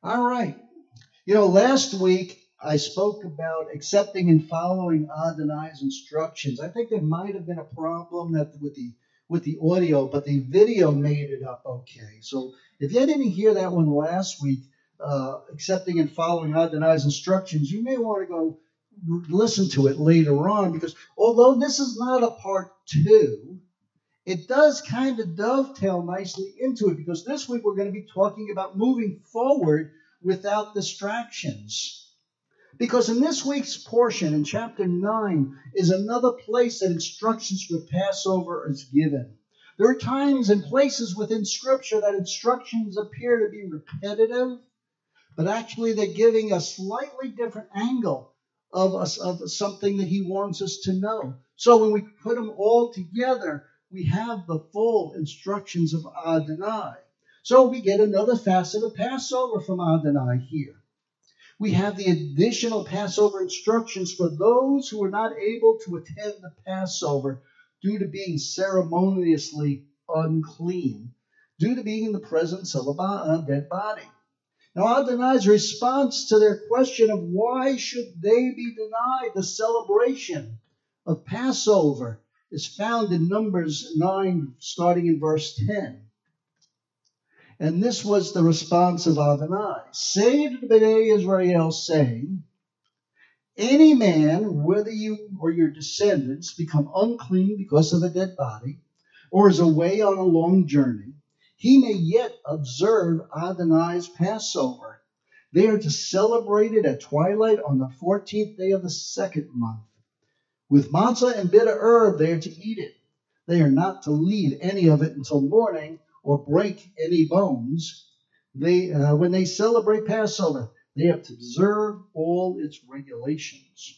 All right. Last week I spoke about accepting and following Adonai's instructions. I think there might have been a problem with the audio, but the video made it up okay. So if you didn't hear that one last week, accepting and following Adonai's instructions, you may want to go listen to it later on because although this is not a part two, it does kind of dovetail nicely into it because this week we're going to be talking about moving forward without distractions. Because in this week's portion, in chapter 9, is another place that instructions for Passover is given. There are times and places within Scripture that instructions appear to be repetitive, but actually they're giving a slightly different angle of something that he wants us to know. So when we put them all together, we have the full instructions of Adonai. So we get another facet of Passover from Adonai here. We have the additional Passover instructions for those who are not able to attend the Passover due to being ceremoniously unclean, due to being in the presence of a dead body. Now, Adonai's response to their question of why should they be denied the celebration of Passover is found in Numbers 9, starting in verse 10. And this was the response of Adonai. Say to the Bnei Israel, saying, any man, whether you or your descendants, become unclean because of a dead body, or is away on a long journey, he may yet observe Adonai's Passover. They are to celebrate it at twilight on the 14th day of the second month. With matzah and bitter herb, they are to eat it. They are not to leave any of it until morning or break any bones. When they celebrate Passover, they have to observe all its regulations.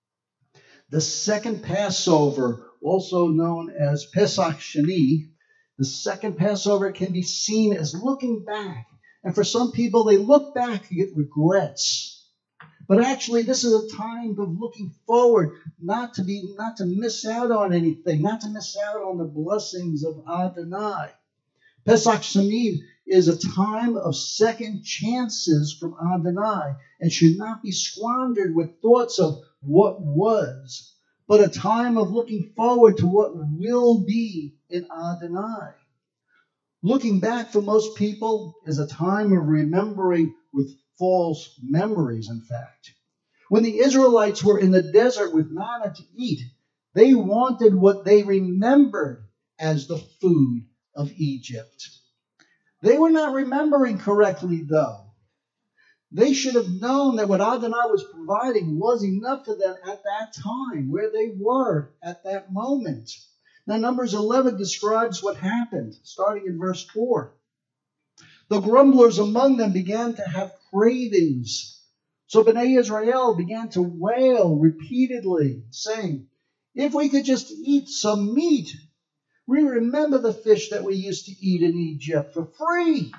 The second Passover, also known as Pesach Sheni, the second Passover can be seen as looking back. And for some people, they look back and get regrets. But actually, this is a time of looking forward, not to miss out on anything, not to miss out on the blessings of Adonai. Pesach Sheni is a time of second chances from Adonai and should not be squandered with thoughts of what was, but a time of looking forward to what will be in Adonai. Looking back for most people is a time of remembering with false memories, in fact. When the Israelites were in the desert with manna to eat, they wanted what they remembered as the food of Egypt. They were not remembering correctly, though. They should have known that what Adonai was providing was enough for them at that time, where they were at that moment. Now, Numbers 11 describes what happened, starting in verse 4. The grumblers among them began to have cravings. So Bnei Israel began to wail repeatedly, saying, if we could just eat some meat. We remember the fish that we used to eat in Egypt for free.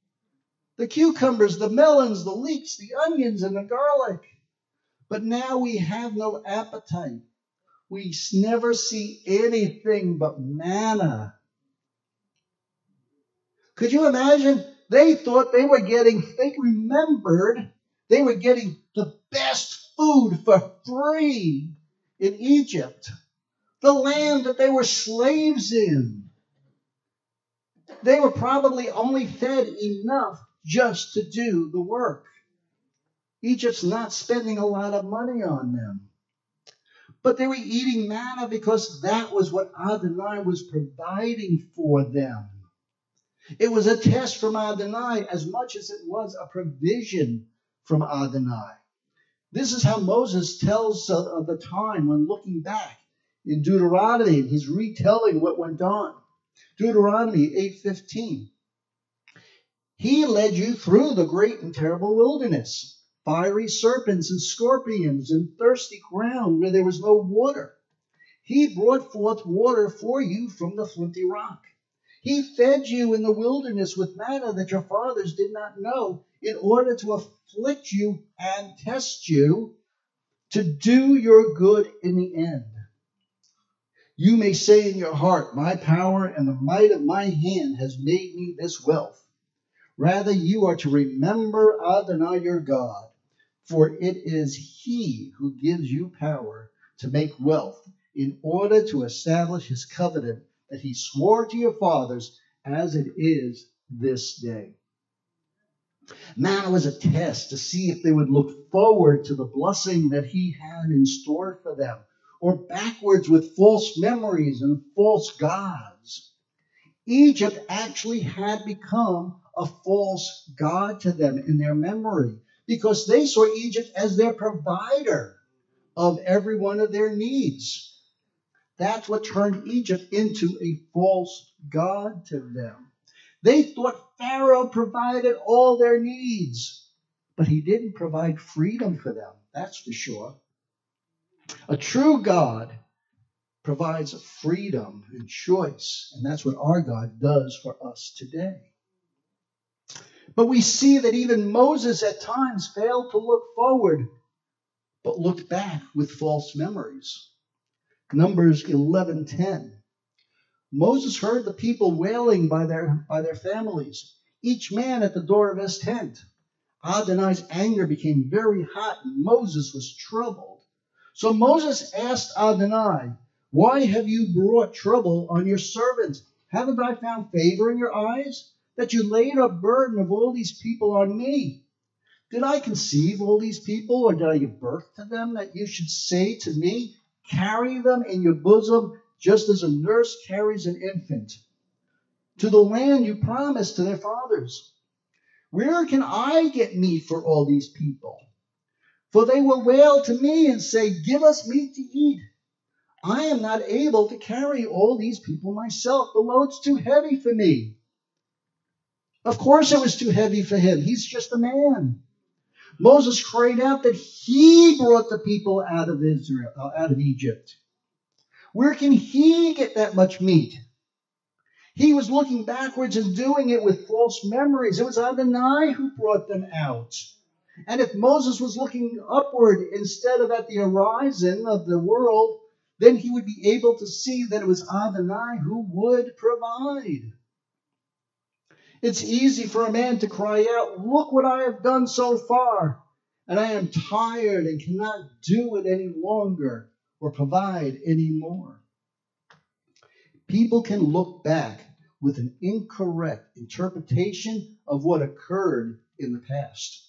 The cucumbers, the melons, the leeks, the onions, and the garlic. But now we have no appetite. We never see anything but manna. Could you imagine? They remembered they were getting the best food for free in Egypt, the land that they were slaves in. They were probably only fed enough just to do the work. Egypt's not spending a lot of money on them. But they were eating manna because that was what Adonai was providing for them. It was a test from Adonai as much as it was a provision from Adonai. This is how Moses tells of the time when looking back in Deuteronomy, and he's retelling what went on. Deuteronomy 8:15. He led you through the great and terrible wilderness, fiery serpents and scorpions and thirsty ground where there was no water. He brought forth water for you from the flinty rock. He fed you in the wilderness with manna that your fathers did not know, in order to afflict you and test you, to do your good in the end. You may say in your heart, my power and the might of my hand has made me this wealth. Rather, you are to remember Adonai your God, for it is he who gives you power to make wealth, in order to establish his covenant that he swore to your fathers, as it is this day. Manna was a test to see if they would look forward to the blessing that he had in store for them, or backwards with false memories and false gods. Egypt actually had become a false god to them in their memory, because they saw Egypt as their provider of every one of their needs. That's what turned Egypt into a false god to them. They thought Pharaoh provided all their needs, but he didn't provide freedom for them, that's for sure. A true God provides freedom and choice, and that's what our God does for us today. But we see that even Moses at times failed to look forward, but looked back with false memories. Numbers 11:10. Moses heard the people wailing by their families, each man at the door of his tent. Adonai's anger became very hot, and Moses was troubled. So Moses asked Adonai, "Why have you brought trouble on your servant? Haven't I found favor in your eyes, that you laid a burden of all these people on me? Did I conceive all these people, or did I give birth to them, that you should say to me, 'Carry them in your bosom, just as a nurse carries an infant, to the land you promised to their fathers'? Where can I get meat for all these people? For they will wail to me and say, 'Give us meat to eat.' I am not able to carry all these people myself. The load's too heavy for me." Of course it was too heavy for him. He's just a man. Moses cried out that he brought the people out of Egypt. Where can he get that much meat? He was looking backwards and doing it with false memories. It was Adonai who brought them out. And if Moses was looking upward instead of at the horizon of the world, then he would be able to see that it was Adonai who would provide. It's easy for a man to cry out, "Look what I have done so far, and I am tired and cannot do it any longer or provide any more." People can look back with an incorrect interpretation of what occurred in the past.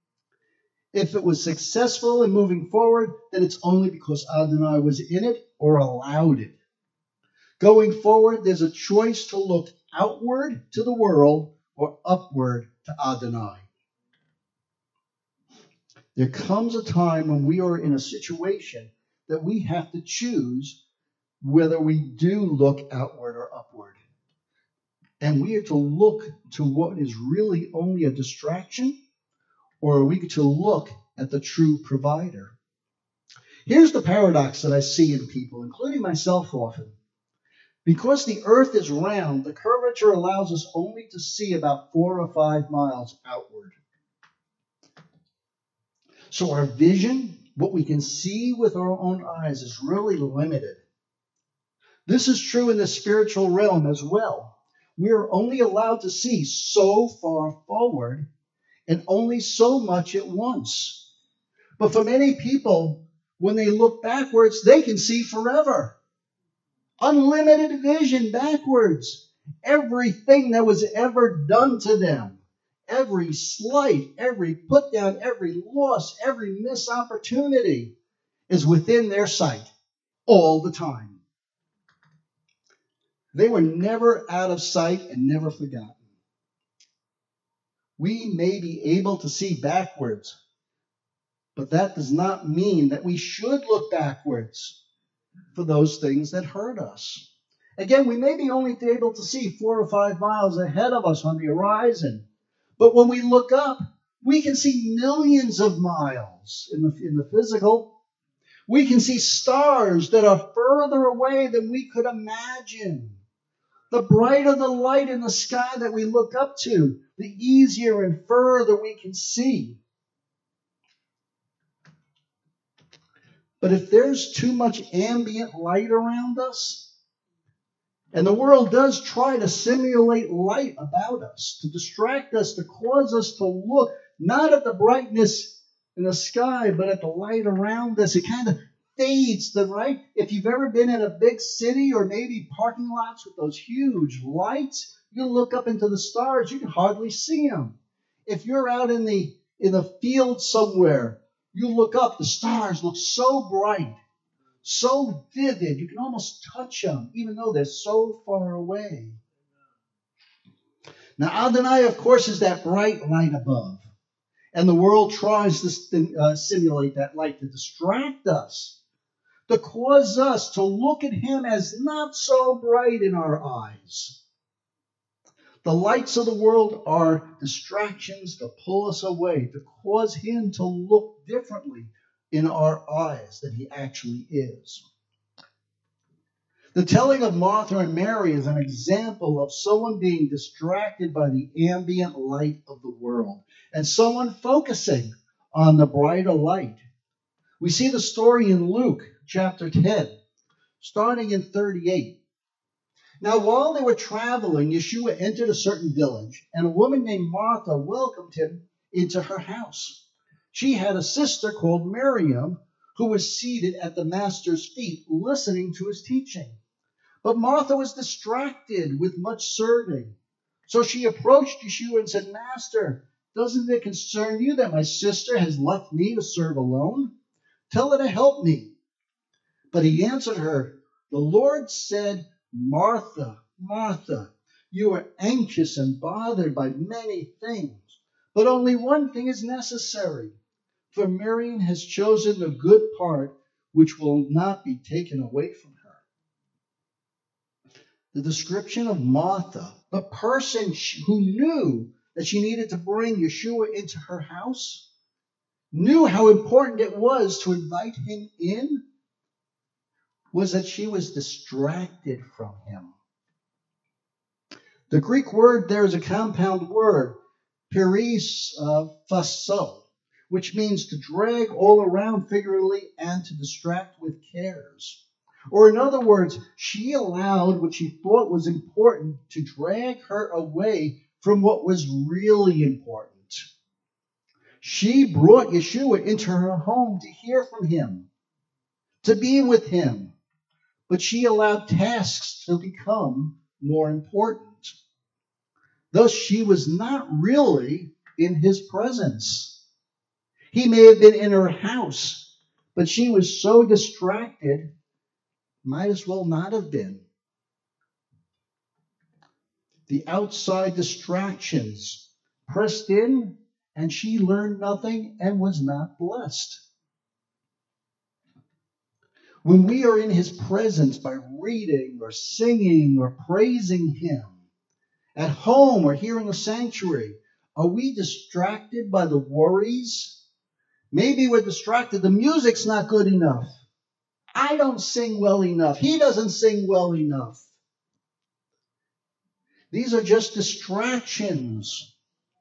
If it was successful in moving forward, then it's only because Adonai was in it or allowed it. Going forward, there's a choice to look outward to the world or upward to Adonai. There comes a time when we are in a situation that we have to choose whether we do look outward or upward. And we are to look to what is really only a distraction, or are we to look at the true provider? Here's the paradox that I see in people, including myself often. Because the earth is round, the curvature allows us only to see about 4 or 5 miles outward. So our vision, what we can see with our own eyes, is really limited. This is true in the spiritual realm as well. We are only allowed to see so far forward and only so much at once. But for many people, when they look backwards, they can see forever. Unlimited vision backwards. Everything that was ever done to them, every slight, every put down, every loss, every missed opportunity is within their sight all the time. They were never out of sight and never forgotten. We may be able to see backwards, but that does not mean that we should look backwards for those things that hurt us. Again, we may be only able to see 4 or 5 miles ahead of us on the horizon, but when we look up, we can see millions of miles in the physical. We can see stars that are further away than we could imagine. The brighter the light in the sky that we look up to, the easier and further we can see. But if there's too much ambient light around us, And the world does try to simulate light about us, to distract us, to cause us to look not at the brightness in the sky, but at the light around us. It kind of fades, right? If you've ever been in a big city or maybe parking lots with those huge lights, you look up into the stars, you can hardly see them. If you're out in the field somewhere, you look up, the stars look so bright, so vivid, you can almost touch them, even though they're so far away. Now, Adonai, of course, is that bright light above. And the world tries to simulate that light to distract us, to cause us to look at him as not so bright in our eyes. The lights of the world are distractions to pull us away, to cause him to look differently in our eyes than he actually is. The telling of Martha and Mary is an example of someone being distracted by the ambient light of the world and someone focusing on the brighter light. We see the story in Luke chapter 10, starting in 38. Now, while they were traveling, Yeshua entered a certain village, and a woman named Martha welcomed him into her house. She had a sister called Miriam, who was seated at the master's feet, listening to his teaching. But Martha was distracted with much serving. So she approached Yeshua and said, Master, doesn't it concern you that my sister has left me to serve alone? Tell her to help me. But he answered her, The Lord said, Martha, Martha, you are anxious and bothered by many things, but only one thing is necessary. For Miriam has chosen the good part, which will not be taken away from her. The description of Martha, the person who knew that she needed to bring Yeshua into her house, knew how important it was to invite him in, was that she was distracted from him. The Greek word there is a compound word, perispaso, which means to drag all around figuratively and to distract with cares. Or in other words, she allowed what she thought was important to drag her away from what was really important. She brought Yeshua into her home to hear from him, to be with him, but she allowed tasks to become more important. Thus, she was not really in his presence. He may have been in her house, but she was so distracted, might as well not have been. The outside distractions pressed in, and she learned nothing and was not blessed. When we are in his presence by reading or singing or praising him, at home or here in the sanctuary, are we distracted by the worries? Maybe we're distracted. The music's not good enough. I don't sing well enough. He doesn't sing well enough. These are just distractions.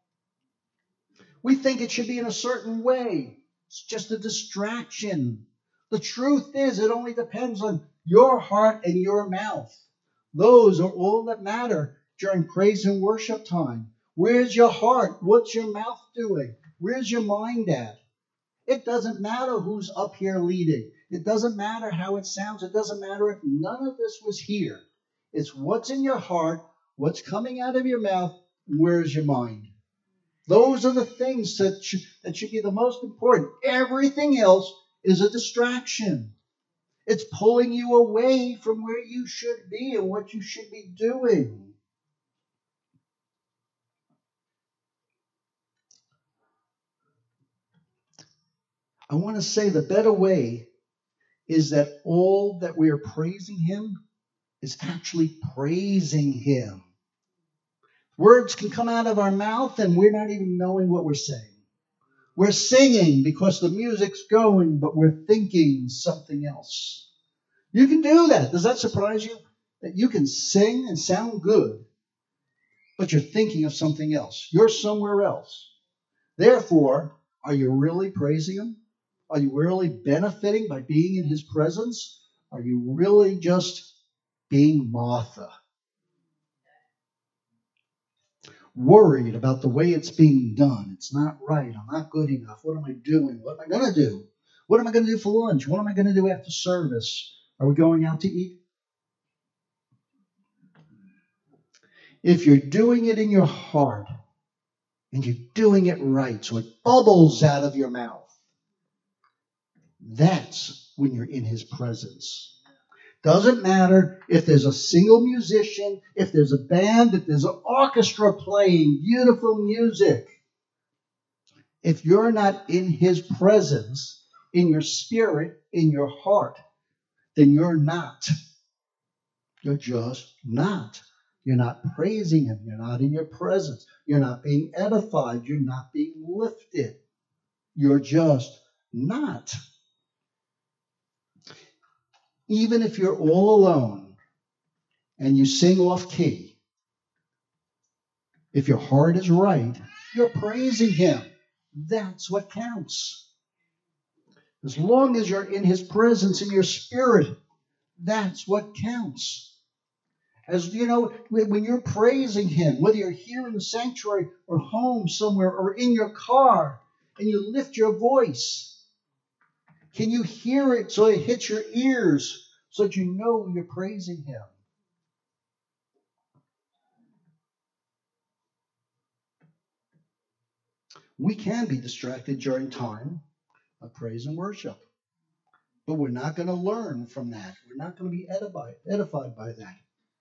We think it should be in a certain way. It's just a distraction. The truth is, it only depends on your heart and your mouth. Those are all that matter during praise and worship time. Where's your heart? What's your mouth doing? Where's your mind at? It doesn't matter who's up here leading. It doesn't matter how it sounds. It doesn't matter if none of this was here. It's what's in your heart, what's coming out of your mouth, and where's your mind. Those are the things that should be the most important. Everything else is a distraction. It's pulling you away from where you should be and what you should be doing. I want to say the better way is that all that we are praising him is actually praising him. Words can come out of our mouth and we're not even knowing what we're saying. We're singing because the music's going, but we're thinking something else. You can do that. Does that surprise you? That you can sing and sound good, but you're thinking of something else. You're somewhere else. Therefore, are you really praising him? Are you really benefiting by being in his presence? Are you really just being Martha? worried about the way it's being done. It's not right. I'm not good enough. What am I doing? What am I going to do? What am I going to do for lunch? What am I going to do after service? Are we going out to eat? If you're doing it in your heart and you're doing it right, so it bubbles out of your mouth, that's when you're in his presence. Doesn't matter if there's a single musician, if there's a band, if there's an orchestra playing beautiful music. If you're not in his presence, in your spirit, in your heart, then you're not. You're just not. You're not praising him. You're not in your presence. You're not being edified. You're not being lifted. You're just not. Even if you're all alone and you sing off key, if your heart is right, you're praising him. That's what counts. As long as you're in his presence, in your spirit, that's what counts. As you know, when you're praising him, whether you're here in the sanctuary or home somewhere or in your car, and you lift your voice, can you hear it so it hits your ears so that you know you're praising him? We can be distracted during time of praise and worship, but we're not going to learn from that. We're not going to be edified by that.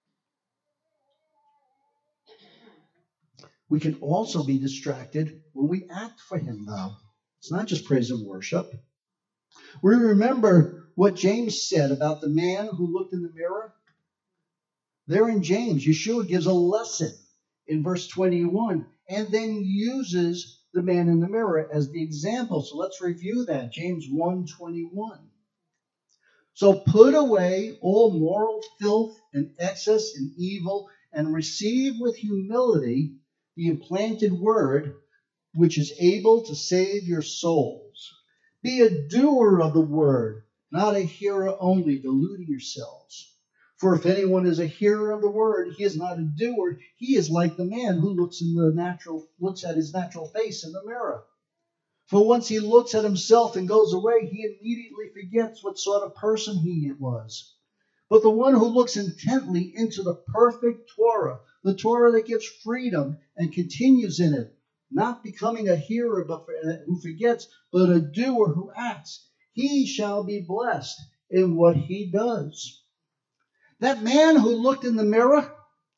We can also be distracted when we act for him, though. It's not just praise and worship. We remember what James said about the man who looked in the mirror. There in James, Yeshua gives a lesson in verse 21 and then uses the man in the mirror as the example. So let's review that. James 1:21. So put away all moral filth and excess and evil and receive with humility the implanted word which is able to save your souls. Be a doer of the word, not a hearer only, deluding yourselves. For if anyone is a hearer of the word, he is not a doer. He is like the man who looks at his natural face in the mirror. For once he looks at himself and goes away, he immediately forgets what sort of person he was. But the one who looks intently into the perfect Torah, the Torah that gives freedom and continues in it, not becoming a hearer who forgets, but a doer who acts, he shall be blessed in what he does. That man who looked in the mirror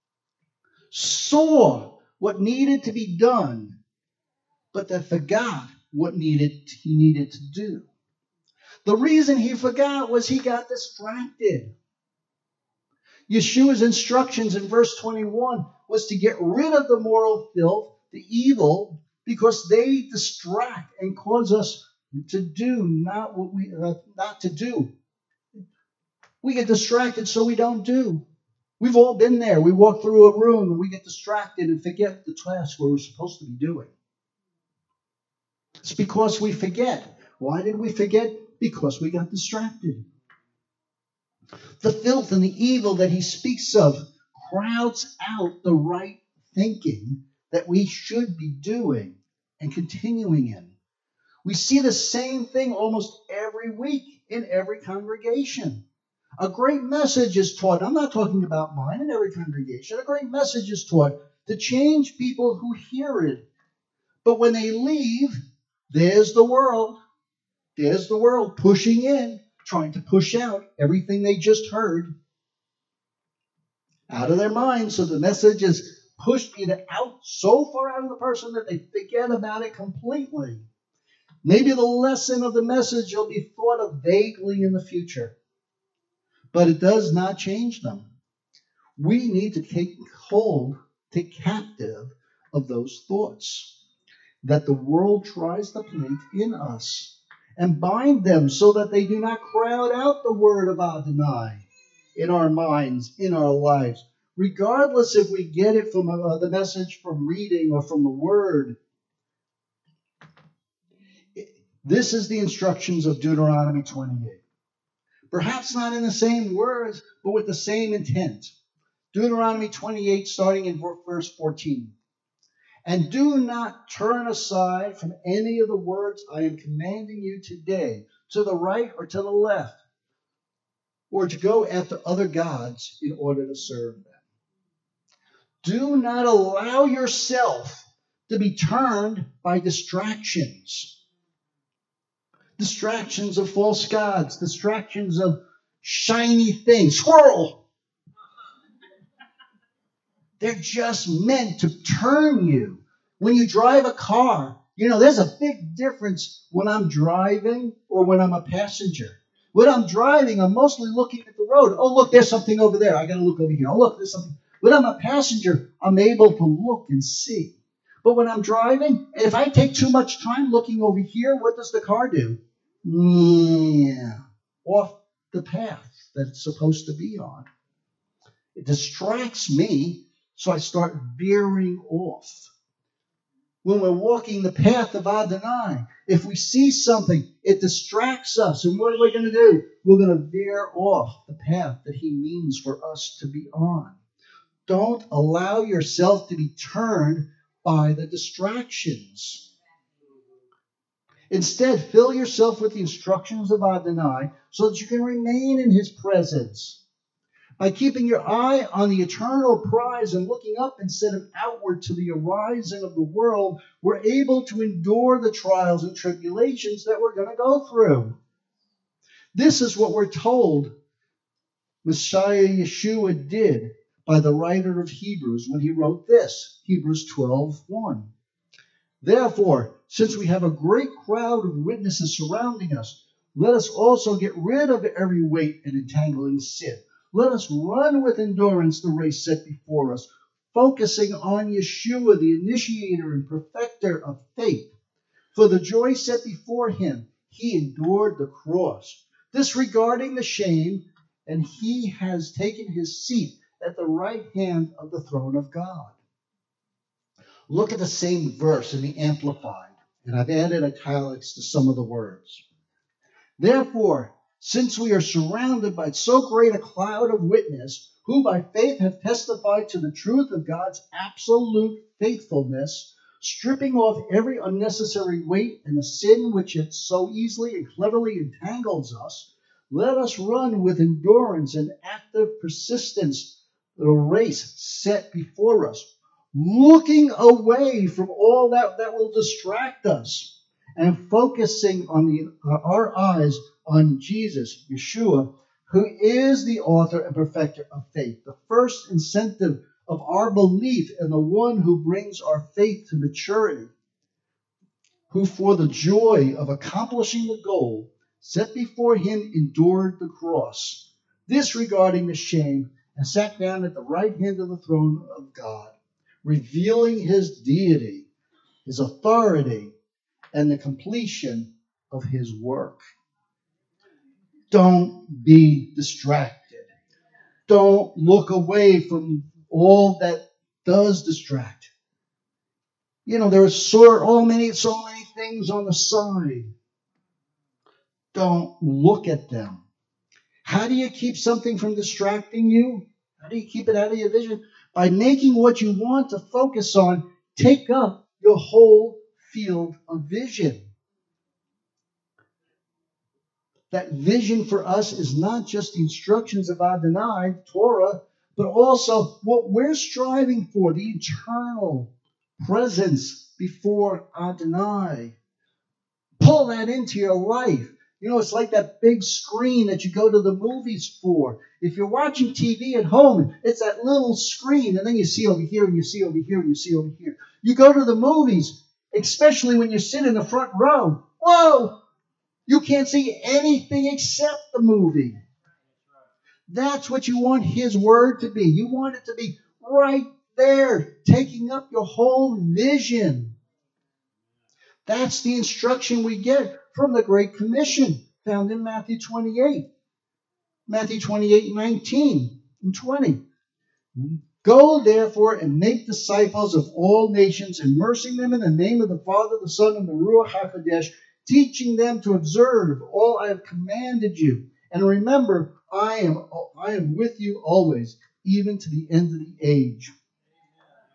saw what needed to be done, but that forgot what he needed to do. The reason he forgot was he got distracted. Yeshua's instructions in verse 21 was to get rid of the moral filth, the evil, because they distract and cause us to do not to do. We get distracted so we don't do. We've all been there. We walk through a room and we get distracted and forget the task we're supposed to be doing. It's because we forget. Why did we forget? Because we got distracted. The filth and the evil that he speaks of crowds out the right thinking that we should be doing and continuing in. We see the same thing almost every week in every congregation. A great message is taught. I'm not talking about mine in every congregation. A great message is taught to change people who hear it. But when they leave, there's the world. There's the world pushing in, trying to push out everything they just heard out of their minds. So the message is pushed either out so far out of the person that they forget about it completely. Maybe the lesson of the message will be thought of vaguely in the future, but it does not change them. We need to take captive of those thoughts that the world tries to plant in us and bind them so that they do not crowd out the word of Adonai in our minds, in our lives, regardless if we get it from the message from reading or from the word. This is the instructions of Deuteronomy 28. Perhaps not in the same words, but with the same intent. Deuteronomy 28, starting in verse 14. And do not turn aside from any of the words I am commanding you today, to the right or to the left, or to go after other gods in order to serve them. Do not allow yourself to be turned by distractions. Distractions of false gods, distractions of shiny things. Squirrel! They're just meant to turn you. When you drive a car, there's a big difference when I'm driving or when I'm a passenger. When I'm driving, I'm mostly looking at the road. Oh, look, there's something over there. I got to look over here. Oh, look, there's something. When I'm a passenger, I'm able to look and see. But when I'm driving, if I take too much time looking over here, what does the car do? Yeah, off the path that it's supposed to be on. It distracts me, so I start veering off. When we're walking the path of Adonai, if we see something, it distracts us. And what are we going to do? We're going to veer off the path that he means for us to be on. Don't allow yourself to be turned by the distractions. Instead, fill yourself with the instructions of Adonai so that you can remain in his presence. By keeping your eye on the eternal prize and looking up instead of outward to the horizon of the world, we're able to endure the trials and tribulations that we're going to go through. This is what we're told Messiah Yeshua did by the writer of Hebrews when he wrote this, Hebrews 12:1. Therefore, since we have a great crowd of witnesses surrounding us, let us also get rid of every weight and entangling sin. Let us run with endurance the race set before us, focusing on Yeshua, the initiator and perfecter of faith. For the joy set before him, he endured the cross, disregarding the shame, and he has taken his seat at the right hand of the throne of God. Look at the same verse in the Amplified, and I've added italics to some of the words. Therefore, since we are surrounded by so great a cloud of witness, who by faith have testified to the truth of God's absolute faithfulness, stripping off every unnecessary weight and the sin which it so easily and cleverly entangles us, let us run with endurance and active persistence the race set before us, looking away from all that will distract us and focusing on our eyes on Jesus, Yeshua, who is the author and perfecter of faith, the first incentive of our belief and the one who brings our faith to maturity, who for the joy of accomplishing the goal set before him endured the cross, disregarding the shame, and sat down at the right hand of the throne of God, revealing his deity, his authority, and the completion of his work. Don't be distracted. Don't look away from all that does distract. There are so many things on the side. Don't look at them. How do you keep something from distracting you? How do you keep it out of your vision? By making what you want to focus on take up your whole field of vision. That vision for us is not just the instructions of Adonai, Torah, but also what we're striving for, the eternal presence before Adonai. Pull that into your life. It's like that big screen that you go to the movies for. If you're watching TV at home, it's that little screen, and then you see over here, and you see over here, and you see over here. You go to the movies, especially when you sit in the front row. Whoa! You can't see anything except the movie. That's what you want his word to be. You want it to be right there, taking up your whole vision. That's the instruction we get from the Great Commission found in Matthew 28. Matthew 28, 19 and 20. Go, therefore, and make disciples of all nations, immersing them in the name of the Father, the Son, and the Ruach HaKodesh, teaching them to observe all I have commanded you. And remember, I am with you always, even to the end of the age.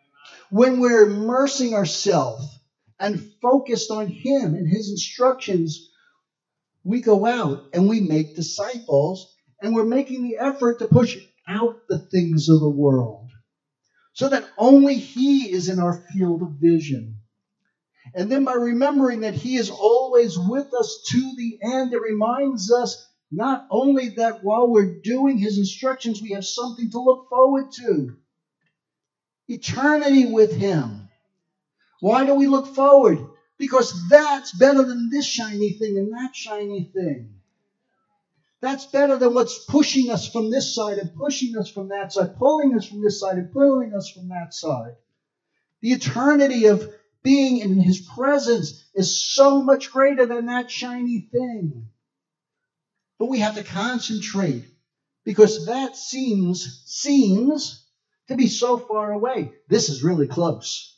When we're immersing ourselves and focused on him and his instructions, we go out and we make disciples, and we're making the effort to push out the things of the world so that only he is in our field of vision. And then by remembering that he is always with us to the end, it reminds us not only that while we're doing his instructions, we have something to look forward to. Eternity with him. Why do we look forward? Because that's better than this shiny thing and that shiny thing. That's better than what's pushing us from this side and pushing us from that side, pulling us from this side and pulling us from that side. The eternity of being in his presence is so much greater than that shiny thing. But we have to concentrate because that seems to be so far away. This is really close.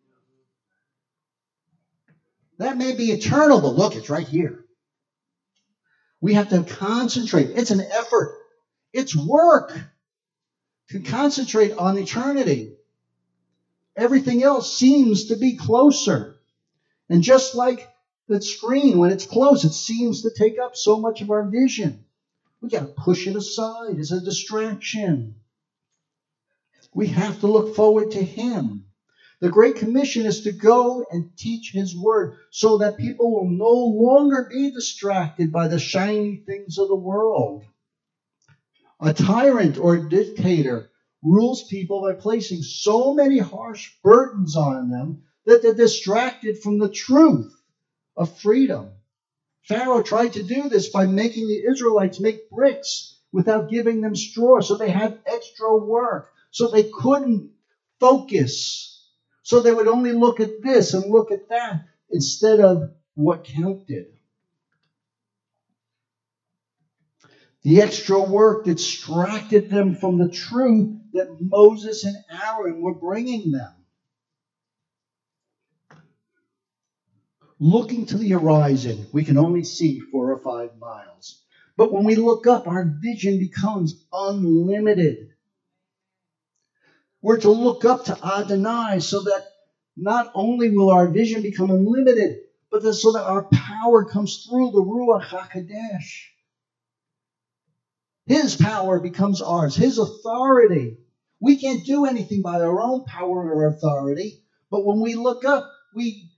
That may be eternal, but look, it's right here. We have to concentrate. It's an effort. It's work to concentrate on eternity. Everything else seems to be closer. And just like the screen, when it's close, it seems to take up so much of our vision. We got to push it aside. It's a distraction. We have to look forward to him. The Great Commission is to go and teach his word so that people will no longer be distracted by the shiny things of the world. A tyrant or a dictator rules people by placing so many harsh burdens on them that they're distracted from the truth of freedom. Pharaoh tried to do this by making the Israelites make bricks without giving them straw, so they had extra work, so they couldn't focus. So they would only look at this and look at that instead of what counted. The extra work distracted them from the truth that Moses and Aaron were bringing them. Looking to the horizon, we can only see 4 or 5 miles. But when we look up, our vision becomes unlimited. We're to look up to Adonai so that not only will our vision become unlimited, but so that our power comes through the Ruach HaKodesh. His power becomes ours, his authority. We can't do anything by our own power or authority, but when we look up, we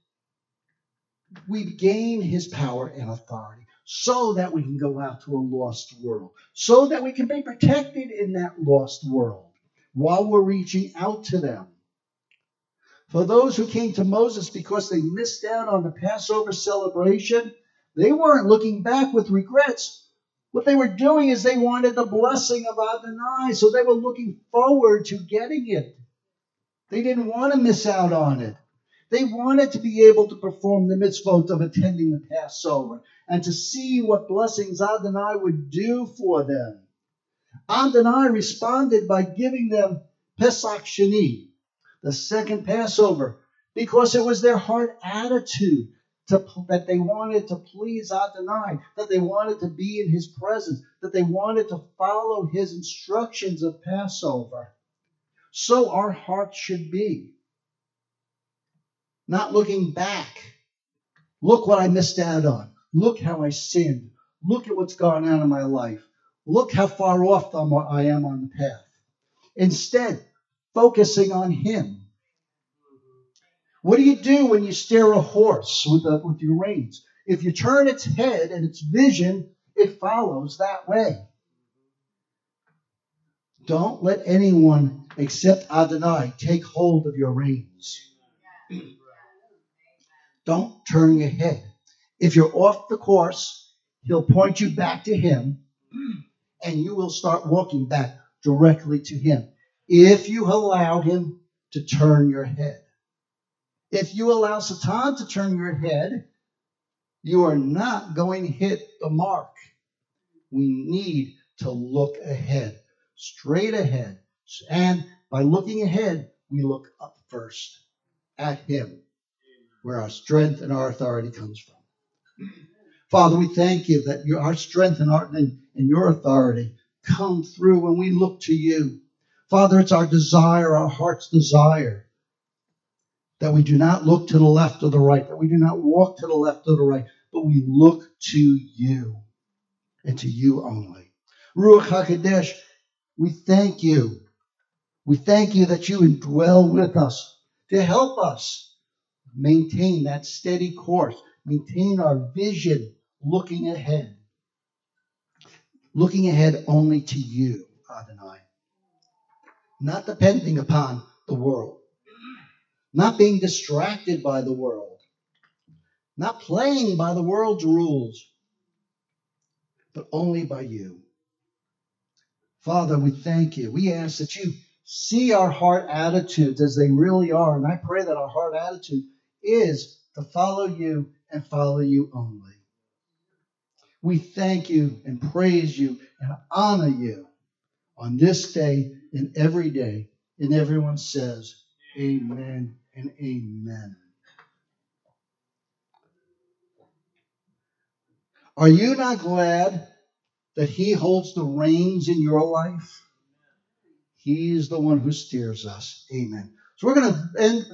gain his power and authority so that we can go out to a lost world, so that we can be protected in that lost world while we're reaching out to them. For those who came to Moses because they missed out on the Passover celebration, they weren't looking back with regrets. What they were doing is they wanted the blessing of Adonai, so they were looking forward to getting it. They didn't want to miss out on it. They wanted to be able to perform the mitzvot of attending the Passover and to see what blessings Adonai would do for them. Adonai responded by giving them Pesach Sheni, the second Passover, because it was their heart attitude that they wanted to please Adonai, that they wanted to be in his presence, that they wanted to follow his instructions of Passover. So our hearts should be. Not looking back. Look what I missed out on. Look how I sinned. Look at what's gone on in my life. Look how far off I am on the path. Instead, focusing on him. What do you do when you steer a horse with your reins? If you turn its head and its vision, it follows that way. Don't let anyone except Adonai take hold of your reins. Don't turn your head. If you're off the course, he'll point you back to him, and you will start walking back directly to him if you allow him to turn your head. If you allow Satan to turn your head, you are not going to hit the mark. We need to look ahead, straight ahead. And by looking ahead, we look up first at him, where our strength and our authority comes from. Father, we thank you that our strength and your authority come through when we look to you. Father, it's our desire, our heart's desire, that we do not look to the left or the right, that we do not walk to the left or the right, but we look to you and to you only. Ruach HaKodesh, we thank you. We thank you that you indwell with us to help us maintain that steady course, maintain our vision looking ahead only to you, Adonai, not depending upon the world, not being distracted by the world, not playing by the world's rules, but only by you. Father, we thank you. We ask that you see our heart attitudes as they really are, and I pray that our heart attitude is to follow you and follow you only. We thank you and praise you and honor you on this day and every day. And everyone says, amen and amen. Are you not glad that he holds the reins in your life? He's the one who steers us. Amen. So we're going to end